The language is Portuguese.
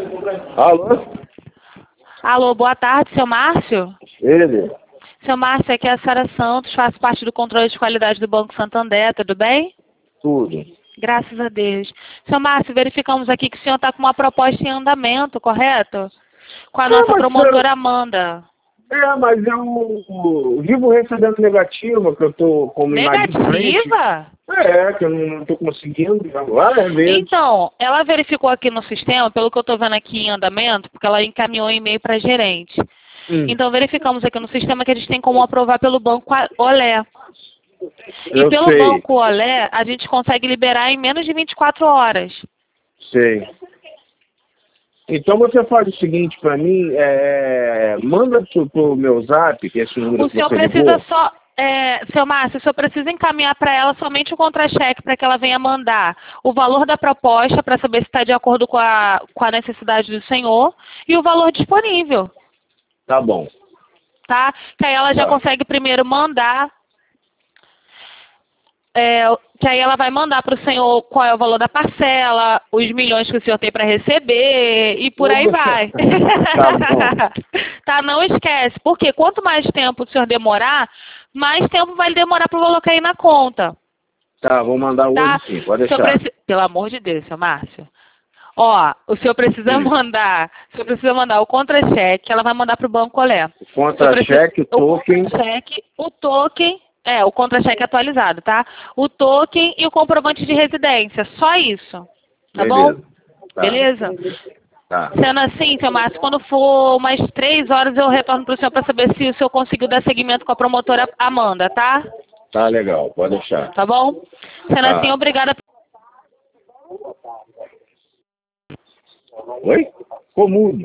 Alô? Alô, boa tarde, seu Márcio? Ele? Seu Márcio, aqui é a Sara Santos, faço parte do controle de qualidade do Banco Santander, tudo bem? Tudo. Graças a Deus. Seu Márcio, verificamos aqui que o senhor está com uma proposta em andamento, correto? Com a nossa promotora Amanda. Mas eu vivo recebendo negativa, que eu tô como inadimplente. Negativa? Que eu não tô conseguindo várias vezes. Então, ela verificou aqui no sistema, pelo que eu estou vendo aqui em andamento, porque ela encaminhou um e-mail para a gerente. Então, verificamos aqui no sistema que eles têm como aprovar pelo Banco Olé. E pelo Banco Olé, a gente consegue liberar em menos de 24 horas. Sei. Então você faz o seguinte para mim, manda pro meu zap, que é esse número O que senhor você precisa ligou. só, seu Márcio, o senhor precisa encaminhar para ela somente o contra-cheque para que ela venha mandar o valor da proposta para saber se está de acordo com a necessidade do senhor e o valor disponível. Tá bom. Tá? Que aí ela já consegue primeiro mandar, que aí ela vai mandar para o senhor qual é o valor da parcela, os milhões que o senhor tem para receber e por aí vai. Tá bom. Tá? Não esquece, porque quanto mais tempo o senhor demorar, mais tempo vai demorar para o valor cair na conta. Tá, vou mandar hoje Tá? sim, pode deixar. Pelo amor de Deus, seu Márcio. Ó, o senhor precisa mandar o contra-cheque, ela vai mandar para o Banco Olé. O contra-cheque, o token. O token, o contra-cheque atualizado, tá? O token e o comprovante de residência, só isso. Tá bom? Tá. Beleza? Tá. Sendo assim, seu Márcio, quando for umas 3 horas eu retorno para o senhor para saber se o senhor conseguiu dar seguimento com a promotora Amanda, tá? Tá legal, pode deixar. Tá bom? Sendo assim, obrigada. Oi? Ficou mudo.